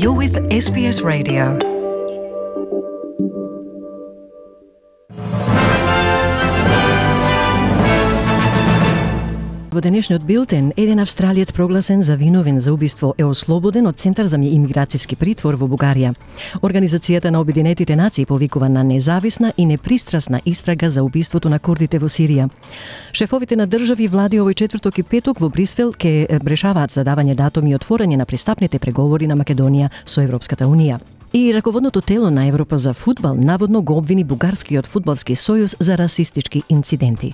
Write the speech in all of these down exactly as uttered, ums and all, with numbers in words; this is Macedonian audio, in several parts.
You're with S B S Radio. Во денешниот билтен, еден австралиец прогласен за виновен за убиство е ослободен од Центар за имиграцијски притвор во Бугарија. Организацијата на Обединетите нации повикува на независна и непристрасна истрага за убиството на курдите во Сирија. Шефовите на држави и влади овој четврток и петок во Брисел ке решаваат за давање датум и отворање на пристапните преговори на Македонија со Европската Унија. И раководното тело на Европа за фудбал наводно го обвини Бугарскиот фудбалски сојуз за расистички инциденти.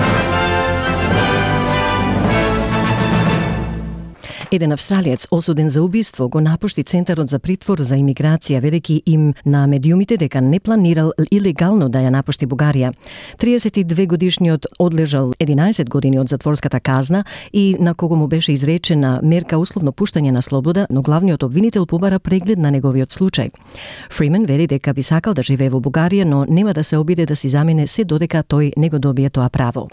Еден австралиец осуден за убиство го напушти Центарот за притвор за имиграција, ведејќи им на медиумите дека не планирал илегално да ја напушти Бугарија. триесет и две годишниот одлежал единаесет години од затворската казна и на кого му беше изречена мерка условно пуштање на слобода, но главниот обвинител побара преглед на неговиот случај. Фримен вели дека би сакал да живее во Бугарија, но нема да се обиде да си замине се додека тој не го добие тоа право.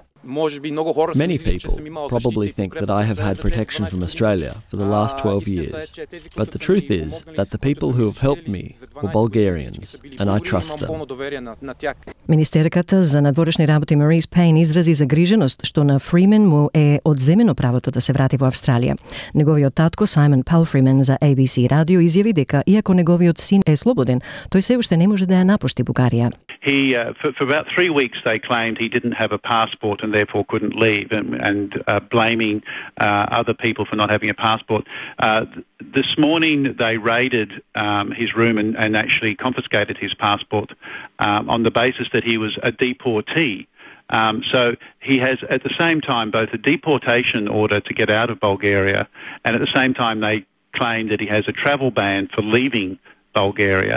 Many people probably think that I have had protection from Australia for the last twelve years, but the truth is that the people who have helped me were Bulgarians, and I trust them. Министерката за надворешни работи Марис Пейн изрази загриженост што на Фримен му е одземено правото да се врати во Австралија. Неговиот татко Саймон Палфримен за A B C радио изјави дека иако неговиот син е слободен, тој се уште не може да ја напушти Бугарија. He uh, for, for about three weeks they claimed he didn't have a passport and therefore couldn't leave, and, and uh, blaming uh, other people for not having a passport. Uh, this morning they raided um, his room and, and actually confiscated his passport um, on the basis that he was a deportee. Um, so he has at the same time both a deportation order to get out of Bulgaria, and at the same time they claim that he has a travel ban for leaving Bulgaria.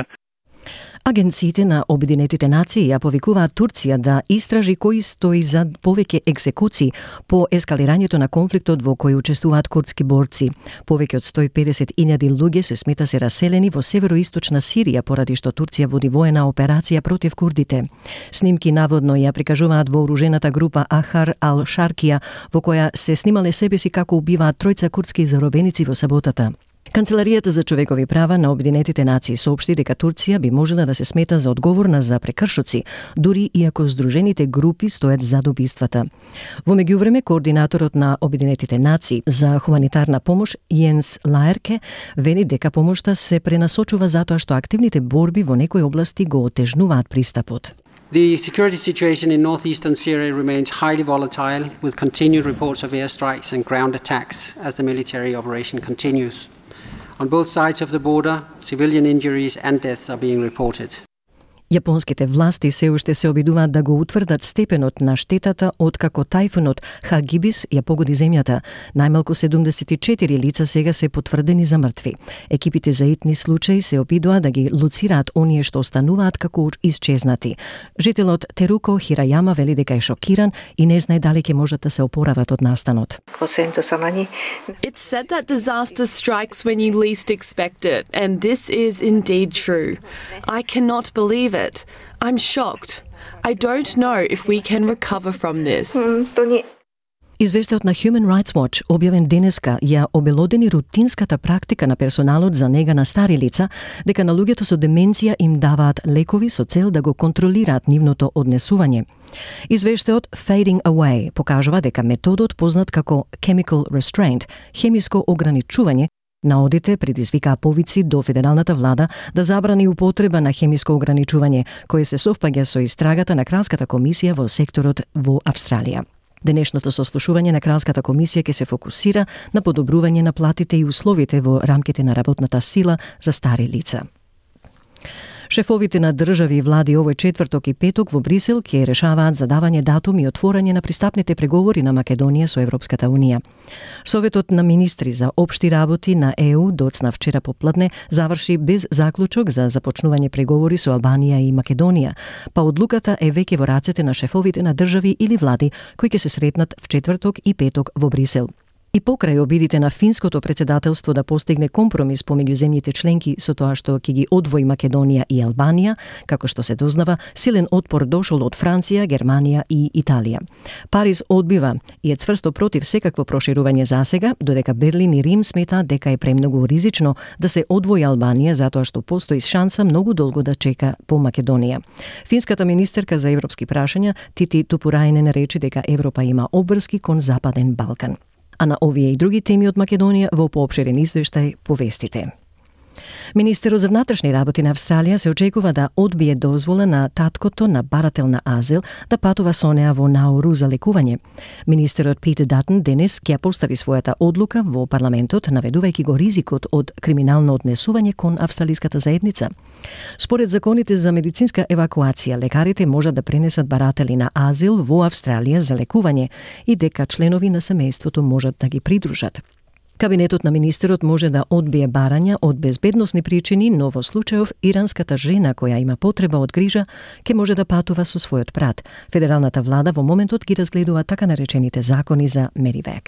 Агенциите на Обединетите нации ја повикуваат Турција да истражи кој стои зад повеќе екзекуции по ескалирањето на конфликтот во кој учествуваат курдски борци. Повеќе од сто и педесет илјади луѓе се смета се раселени во североисточна Сирија поради што Турција води воена операција против курдите. Снимки наводно ја прикажуваат вооружената група Ахар ал-Шаркија, во која се снимале себе си како убиваат тројца курдски заробеници во саботата. Канцеларијата за човекови права на Обединетите нации соопшти дека Турција би можела да се смета за одговорна за прекршоци, дури иако здружените групи стојат зад убиствата. Во меѓувреме, координаторот на Обединетите нации за хуманитарна помош Јенс Лаерке вели дека помошта се пренасочува затоа што активните борби во некои области го отежнуваат пристапот. The security situation in northeastern Syria remains highly volatile, with continued reports of airstrikes and ground attacks as the military operation continues. On both sides of the border, civilian injuries and deaths are being reported. Јапонските власти се уште се обидуваат да го утврдат степенот на штетата откако тајфунот Хагибис ја погоди земјата. Најмалку седумдесет и четири лица сега се потврдени за мртви. Екипите за итни случаи се обидуваат да ги луцираат оние што остануваат како исчезнати. Жителот Теруко Хирајама вели дека е шокиран и не знае дали ќе можат да се опорават од настанот. It's said that disaster strikes when you least expect it, and this is indeed true. I cannot believe it. I'm shocked. I don't know if we can recover from this. Извештајот на Human Rights Watch, објавен денеска, ја обелодени рутинската практика на персоналот за нега на стари лица, дека на луѓето со деменција им даваат лекови со цел да го контролираат нивното однесување. Извештајот Fading Away покажува дека методот познат како chemical restraint, хемиско ограничување, наодите предизвикаа повици до федералната влада да забрани употреба на хемиско ограничување, кое се совпаѓа со истрагата на Кралската комисија во секторот во Австралија. Денешното сослушување на Кралската комисија ќе се фокусира на подобрување на платите и условите во рамките на работната сила за стари лица. Шефовите на држави и влади овој четврток и петок во Брисел ќе решаваат за давање датум и отворање на пристапните преговори на Македонија со Европската Унија. Советот на министри за општи работи на Е У доцна вчера попладне заврши без заклучок за започнување преговори со Албанија и Македонија, па одлуката е веќе во рацете на шефовите на држави или влади кои ќе се сретнат в четврток и петок во Брисел. И покрај обидите на финското председателство да постигне компромис помеѓу земјите членки со тоа што ќе ги одвои Македонија и Албанија, како што се дознава, силен отпор дошол од Франција, Германија и Италија. Париз одбива и е цврсто против секакво проширување засега, додека Берлин и Рим сметаат дека е премногу ризично да се одвои Албанија затоа што постои шанса многу долго да чека по Македонија. Финската министерка за европски прашања Тити Тупурајнен рече дека Европа има обврски кон Западен Балкан. А на овие и други теми од Македонија во поопширен извештај повестите. Министерот за внатрешни работи на Австралија се очекува да одбие дозвола на таткото на барател на азил да патува со неа во Науру за лекување. Министерот Питер Датон денес ќе постави својата одлука во парламентот, наведувајќи го ризикот од криминално однесување кон австралиската заедница. Според законите за медицинска евакуација, лекарите можат да пренесат баратели на азил во Австралија за лекување и дека членови на семејството можат да ги придружат. Кабинетот на министерот може да одбие барања од безбедносни причини, но во случајов иранската жена која има потреба од грижа ќе може да патува со својот брат. Федералната влада во моментот ги разгледува така наречените закони за Меривек.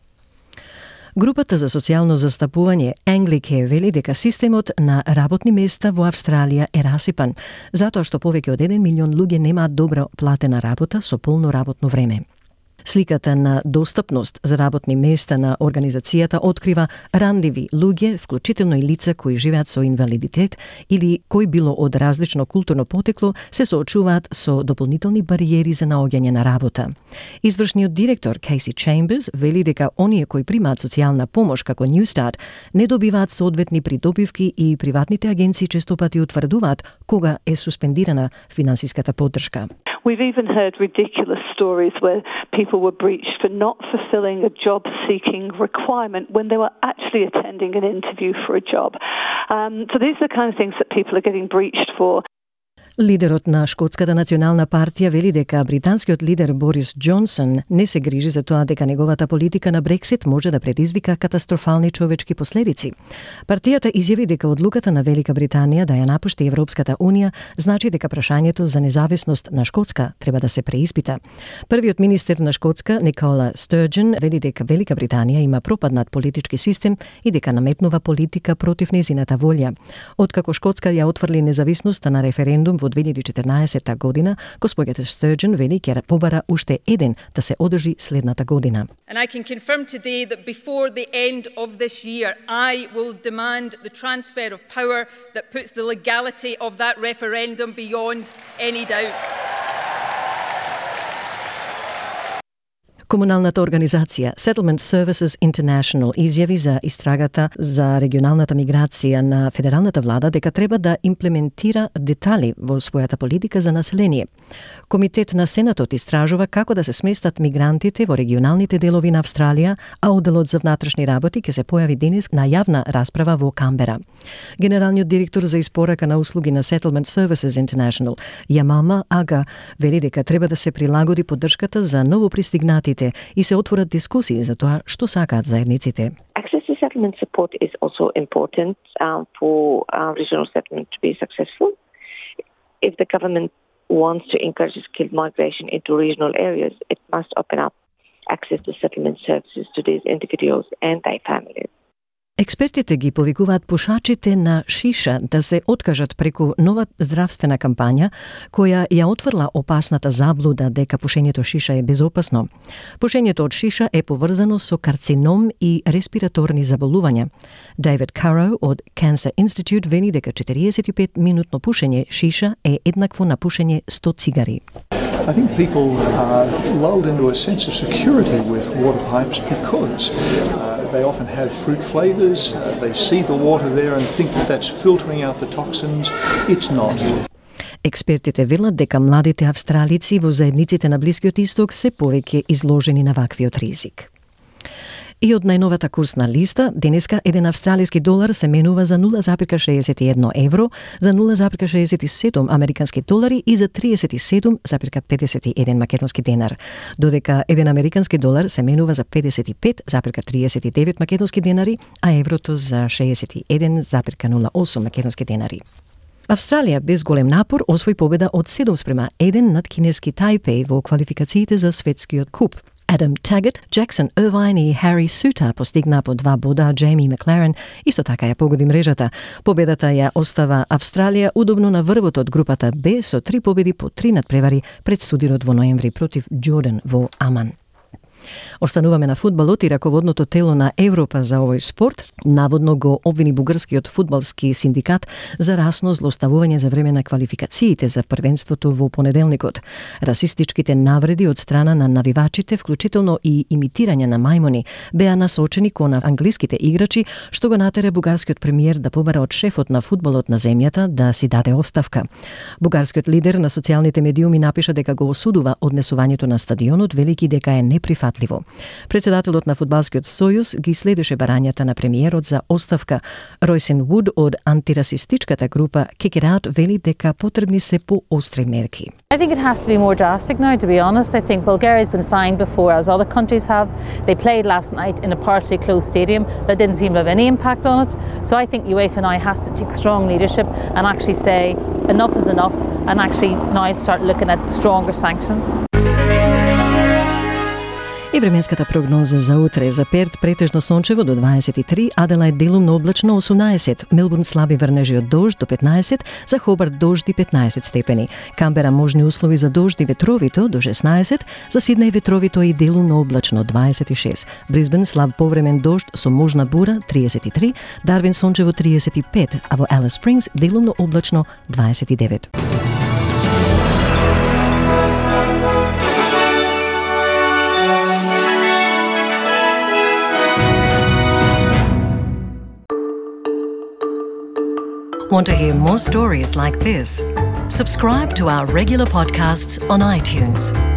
Групата за социјално застапување Anglicare вели дека системот на работни места во Австралија е расипан, затоа што повеќе од еден милион луѓе немаат добро платена работа со полно работно време. Сликата на достапност за работни места на организацијата открива ранливи луѓе, вклучително и лица кои живеат со инвалидитет или кои било од различно културно потекло, се соочуваат со дополнителни бариери за наоѓање на работа. Извршниот директор Кейси Чемберс вели дека оние кои примаат социјална помош како Newstart не добиваат соодветни придобивки и приватните агенции често пати утврдуваат кога е суспендирана финансиската поддршка. We've even heard ridiculous stories where people were breached for not fulfilling a job-seeking requirement when they were actually attending an interview for a job. Um, so these are the kind of things that people are getting breached for. Лидерот на Шкотската национална партија вели дека британскиот лидер Борис Џонсон не се грижи за тоа дека неговата политика на Брексит може да предизвика катастрофални човечки последици. Партијата изјави дека одлуката на Велика Британија да ја напушти Европската Унија значи дека прашањето за независност на Шкотска треба да се преиспита. Првиот министер на Шкотска, Никола Стурджен, вели дека Велика Британија има пропаднат политички систем и дека наметнува политика против незината волја. Откако Шкотска ја отврли независноста на референдум во две илјади и четрнаесетта година, господјата Стурджен вели ќе побара уште еден да се одржи следната година. And I can confirm today that before the end of this year, I will demand the transfer of power that puts the legality of that referendum beyond any doubt. Комуналната организација Settlement Services International изјави за истрагата за регионалната миграција на федералната влада дека треба да имплементира детали во својата политика за население. Комитет на Сенатот истражува како да се сместат мигрантите во регионалните делови на Австралија, а одделот за внатрешни работи ќе се појави денес на јавна расправа во Камбера. Генералниот директор за испорака на услуги на Settlement Services International, Јамама Ага, вели дека треба да се прилагоди поддршката за новопристигнатите и се отворат дискусии за тоа што сакаат заедниците. Access to settlement support is also important um, for uh, regional settlement to be successful. If the government wants to encourage skilled migration into regional areas, it must open up access to settlement services to these individuals and their families. Експертите ги повикуваат пушачите на шиша да се откажат преку нова здравствена кампања која ја отврла опасната заблуда дека пушењето шиша е безопасно. Пушењето од шиша е поврзано со карцином и респираторни заболувања. Дейвид Каро од Cancer Institute вели дека четириесет и пет минутно пушење шиша е еднакво на пушење сто цигари. I think people are lulled into a sense of security with water pipes because uh, they often have fruit flavours, uh, they see the water there and think that that's filtering out the toxins. It's not. Експертите велат дека младите австралици во заедниците на Блискиот Исток се повеќе изложени на ваквиот ризик. И од најновата курсна листа, денеска еден австралиски долар се менува за нула запирка шеесет и едно евро, за нула запирка шеесет и седум американски долари и за триесет и седум запирка педесет и еден македонски денар, додека еден американски долар се менува за педесет и пет запирка триесет и девет македонски денари, а еврото за шеесет и еден запирка нула осум македонски денари. Австралија без голем напор освои победа од седум спрема еден над кинески Тајпеј во квалификациите за светскиот куп. Adam Taggart, Jackson Irvine и Harry Suter постигна по два бода, Jamie McLaren исто така ја погоди мрежата. Победата ја остава Австралија удобно на врвот од групата Б со три победи по три надпревари пред судирот во ноември против Джордан во Аман. Остануваме на фудбалот и раководното тело на Европа за овој спорт наводно го обвини бугарскиот фудбалски синдикат за расно злоставување за време на квалификациите за првенството во понеделникот. Расистичките навреди од страна на навивачите, вклучително и имитирање на мајмуни, беа насочени кон англиските играчи, што го натера бугарскиот премиер да побара од шефот на фудбалот на земјата да си даде оставка. Бугарскиот лидер на социјалните медиуми напиша дека го осудува однесувањето на стадионот, велики дека е неприфатливо. Председателот на Фудбалскиот сојуз ги следеше барањата на премиерот за оставка. Ройсен Вуд од антирасистичката група Kick It Out вели дека потребни се поостри мерки. I think it has to be more drastic now, to be honest. I think Bulgaria's been fine before, as other countries have. They played last night in a partially closed stadium that didn't seem to have any impact on it. So I think UEFA now has to take strong leadership and actually say enough is enough and actually now start looking at stronger sanctions. И временската прогноза за утре: за Перт претежно сончево до дваесет и три, Аделајд делумно облачно осумнаесет, Мелбурн слаби врнежи од дожд до петнаесет, за Хобарт дожд и петнаесет степени, Камбера можни услови за дожд и ветровито до шеснаесет, за Сиднеј ветровито и делумно облачно дваесет и шест, Брисбен слаб повремен дожд со можна бура триесет и три, Дарвин сончево триесет и пет, а во Алис Спрингс делумно облачно дваесет и девет. Want to hear more stories like this? Subscribe to our regular podcasts on iTunes.